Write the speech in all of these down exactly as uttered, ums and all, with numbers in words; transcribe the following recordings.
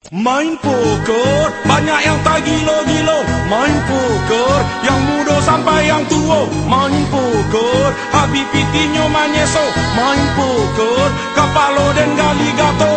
Main poker, banyak yang tak gilo-gilo. Main poker, yang muda sampai yang tua. Main poker, habis pitinyo manyeso. Main poker, kapalo dan gali gato.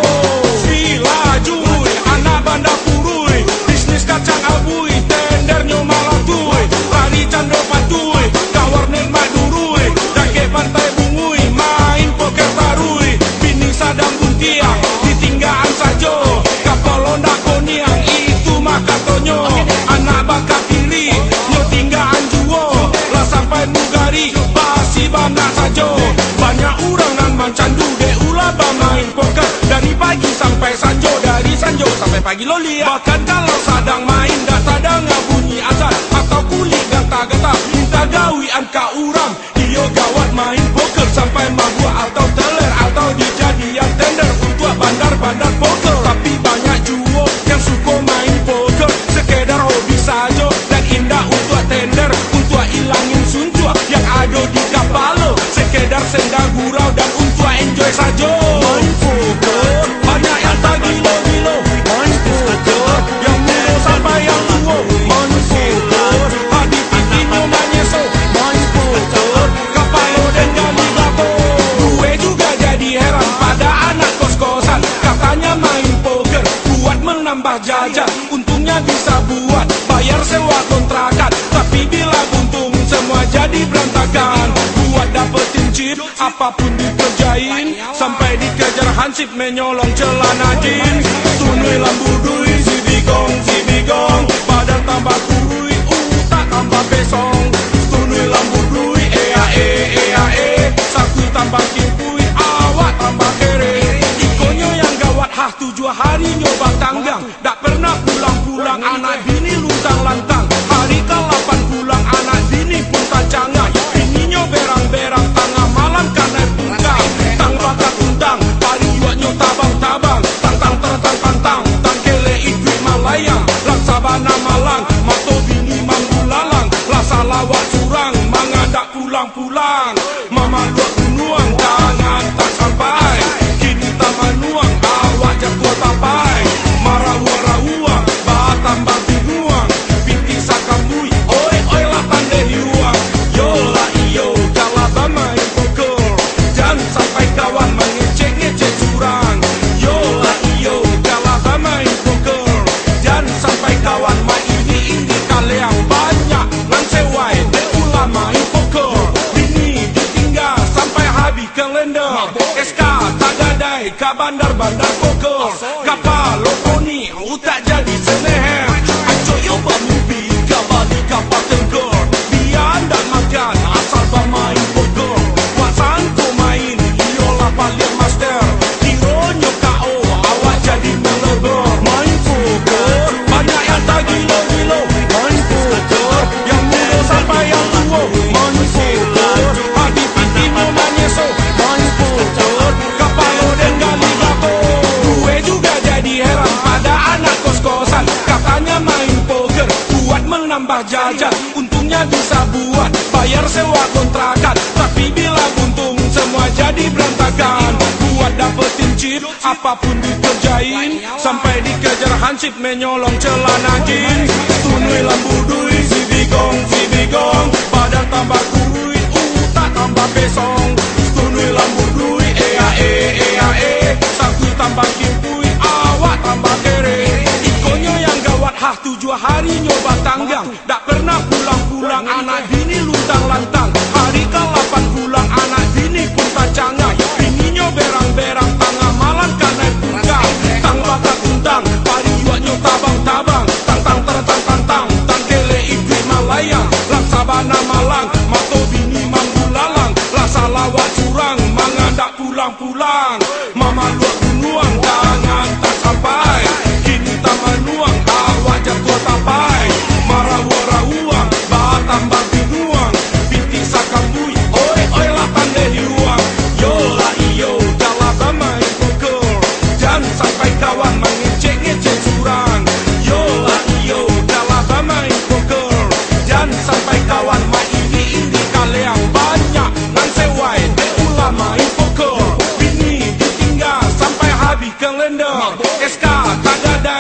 Sila jui, anak bandar purui. Bisnis kacang abui, tendernya malah tui. Lari candro patui, kawar nikmat durui. Dake pantai bungui, main poker tarui. Bini sadang buntiang, ditinggaan saja. Kapal ondak koniang, itu maka tonyo. Anak bakat kiri, nyo tinggaan juo. Lah sampai mugari, basi banyak saja. Banyak orang nan mancandu, de ulah main poker. Dari pagi sampai sanjo, dari sanjo sampai pagi lolia. Bahkan kalau sadang main, dah sadang bunyi azan. Atau kulit gata-gata, minta gawian ka urang. Iyo gawat main poker, sampai mabuk atau teler. Atau dijadian tender untuk bandar-bandar poker. Tapi banyak juo yang suka main poker, sekedar hobi saja. Dan indah untuk tender, untuk ilangin suntua yang ada di kapal. Sekedar senda gurau dan untuk enjoy saja. Main poker, banyak yang tak gilo-gilo. Main poker, yang muda sampai yang tua. Main poker, habis pitinyo manyeso. Main poker, kapalo dan gali gato. Gue juga jadi heran pada anak kos-kosan. Katanya main poker buat menambah jajan. Untungnya bisa buat bayar sewa kontrakan. Tapi bila buntung semua jadi berantakan. Buat dapetin chip apapun dikerjain. Sampai dikejar hansip menyolong celana jeans. Tunui lambu dui, si bigong, si bigong. Badan tambah kurui, utak tambah besong. Tunui lambu dui, ea e, ea e. Saku tambah kimpui, awak tambah kere. Ikonyo yang gawat hah tujuh hari nyoba tanggang. Tak pernah pulang-pulang anak bini luntang-lantang. Hari ke delapan pulang anak bini pun tak cangang. Bininya berang-berang tengah malam karena pungkang. Tang bakat undang, pari yuaknya tabang-tabang. Tang-tang tertang-tang-tang, tang kele ikuit malayang. Laksabana malang, mato bini manggulalang. Lasa lawak curang, mangadak pulang-pulang. Mama luak bunuang, tangan tak sampai. Kini taman nuang, awak jatuh tapai. Marah-warah-uang, batambang binuang. Binti sakambui, oi-oi lah tanda hiuang. Yolah iyo, jalaba main poker. Jangan sampai kawan mengecek-ngecek curang. Yolah iyo, jalaba main poker. Jangan sampai kawan main ini-ini kalian banyak. Lan sewai, de ulah main poker. Bini ditinggal sampai habis kalender. S K tak gadai, ka bandar-bandar poker. Kapal lokoni, utak jadi seneher. Aco yo bamubi, kabali kapal tengger. Biar dan makan, asal bermain poker. Wasan ko main, iyolah paling master. Kironyo K O, awak jadi meleber. Main poker, banyak yang tak gilo-gilo. Main poker, yang muda sampai yang tua. Main poker, habis pitinyo manyeso. Main poker, kapalo dan gali gato. Gue juga jadi heran pada anak kos-kosan. Katanya main poker buat menambah jajan. Untungnya bisa buat bayar sewa kontrakan. Tapi bila buntung semua jadi berantakan. Buat dapetin chip apapun dikerjain. Sampai dikejar hansip menyolong celana jeans. Tunui lambu dui, si bigong, si bigong. Badan tambah kurui, utak tambah besong. Tunui lambu dui, ea e, ea e. Saku tambah kimpui, awak tambah kere. Ikonyo yang gawat hah tujuh hari nyoba tanggang. Tak pernah pulang-pulang anak bini luntang-lantang. Hari ke delapan pulang anak bini pun tak cangang. Bininya berang-berang tengah malam karena pungkang. Tang bakat undang, pari yuaknya tabang-tabang. Tang-tang tertang-tang-tang, tang kele ikuit malayang. Laksabana malang, mato bini manggulalang. Lasa lawak curang, mangadak pulang-pulang. Mama luak bunuang, tangan tak sampai. Kini taman nuang, awak jatuh tapai. Marah-warah-uang, batambang binuang. Binti sakambui, oi-oi lah tanda hiuang. Yolah iyo, jalaba main poker. Jangan sampai kawan mengecek-ngecek curang. Yolah iyo, jalaba main poker. Jangan sampai kawan main ini-ini kalian banyak. Nan sewai, de ulah main poker. Bini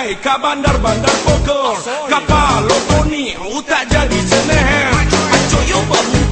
Hai ka bandar-bandar poker kapal lotoni utak jadi seneh. Aco yo baru